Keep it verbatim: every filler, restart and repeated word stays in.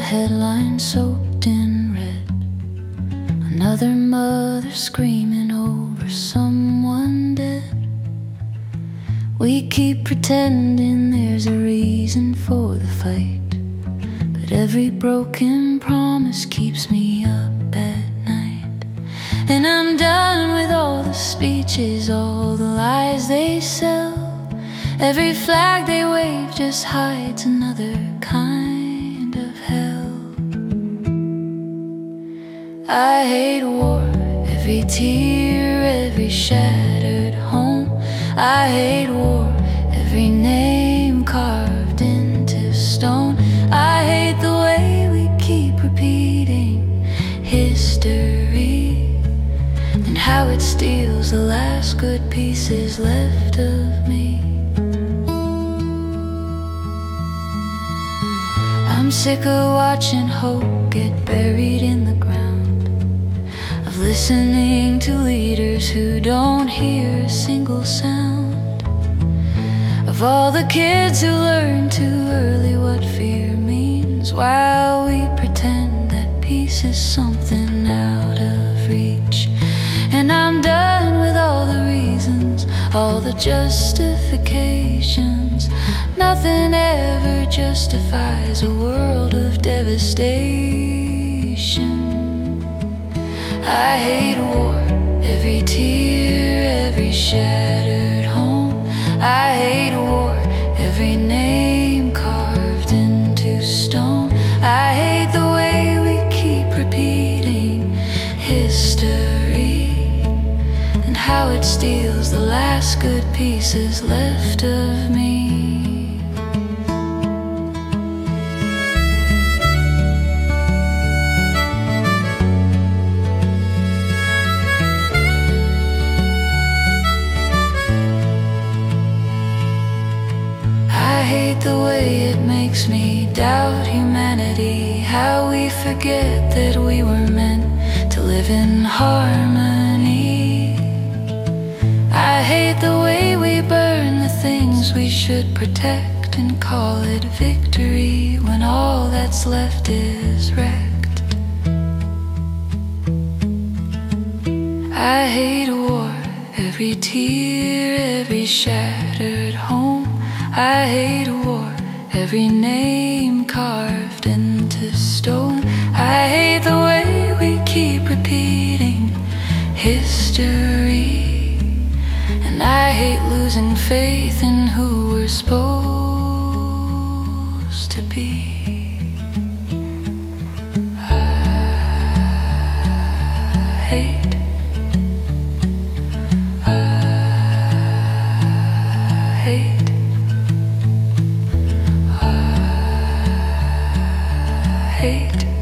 headline soaked in red. Another mother screaming over someone dead. We keep pretending there's a reason for the fight, but every broken promise keeps me up at night. And I'm done with all the speeches, all the lies they sell. Every flag they wave just hides another kind of hell. I hate war, every tear, every shattered home. I hate war, every name carved into stone. I hate the way we keep repeating history, and how it steals the last good pieces left of me. I'm sick of watching hope get buried in the ground, of listening to leaders who don't hear a single sound, of all the kids who learn too early what fear means, while we pretend that peace is something out of reach. And I'm done with all the reasons, all the justifications. Nothing ever justifies a world of devastation. I hate war, every tear, every shattered home. I hate war, every name carved into stone. I hate the way we keep repeating history, and how it steals the last good pieces left of me. I hate the way it makes me doubt humanity, how we forget that we were meant to live in harmony. I hate the way we burn the things we should protect and call it victory, when all that's left is wrecked. I hate war, every tear, every shattered home. I hate war, every name carved into stone. I hate the way we keep repeating history, and I hate losing faith in who we're supposed to be. I hate, I hate. Hate.